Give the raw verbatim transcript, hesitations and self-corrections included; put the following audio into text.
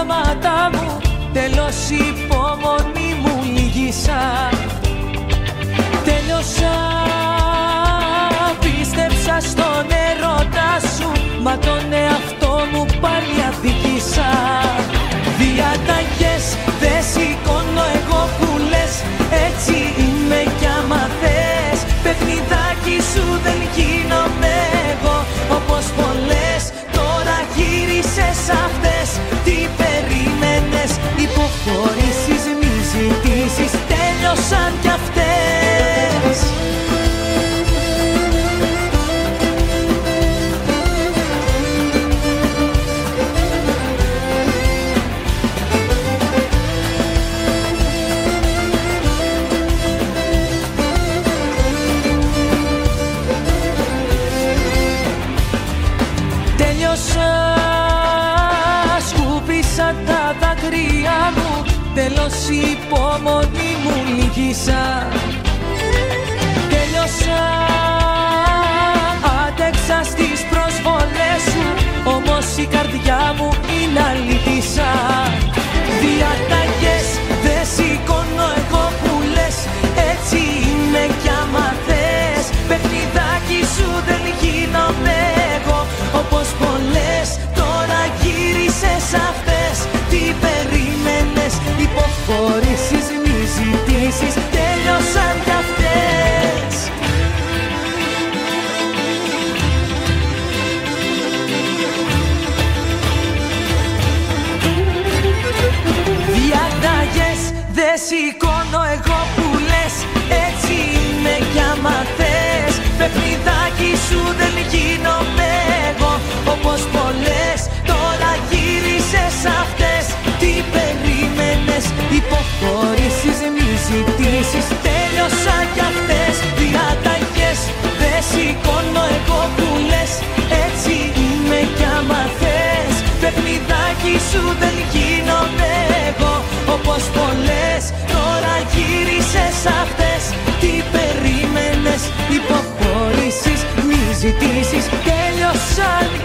κλάματα μου, τέλος η υπομονή μου λύγησα. Τέλειωσα, πίστεψα στον έρωτα σου, μα τον εαυτό μου πάλι αδικήσα. Διαταγές δεν σηκώνω εγώ που λες, έτσι είμαι κι άμα θες. Παιχνιδάκι σου δεν γίνομαι εγώ, όπως πολλές. Τώρα γύρισες αυτές, τι περίμενες? Υποχωρήσεις, μη ζητήσεις, τέλειωσαν κι αυτές. Σκούπισα τα δάκρυα μου, τέλος η υπομονή μου λύγησα. Τέλειωσα, άντεξα στις προσβολές σου, όμως η καρδιά μου είναι αλήτησα. Διαταγές δεν σηκώνω εγώ που λες, έτσι είμαι κι άμα θες. Παιχνιδάκι σου δεν γίνομαι εγώ, όπως πολλές. Τώρα γύρισες αυτές, τι περίμενες? Υποχωρήσεις, μη ζητήσεις, τέλειωσαν κι αυτές. Διαταγές δεν σηκώνω εγώ που λες, έτσι είμαι κι άμα θες. Παιχνιδάκι σου δεν γίνομαι εγώ, όπως πολλές. Τώρα γύρισες αυτές, τι περίμενες? Υποχωρήσεις, μη ζητήσεις, τέλειωσαν κι αυτές. Διαταγές δεν σηκώνω εγώ που λες, έτσι είμαι κι άμα θες. Παιχνιδάκι σου δεν γίνομαι εγώ, όπως πολλές. Τώρα γύρισες αυτές, τι περίμενες? Υποχωρήσεις, μη ζητήσεις, τέλειωσαν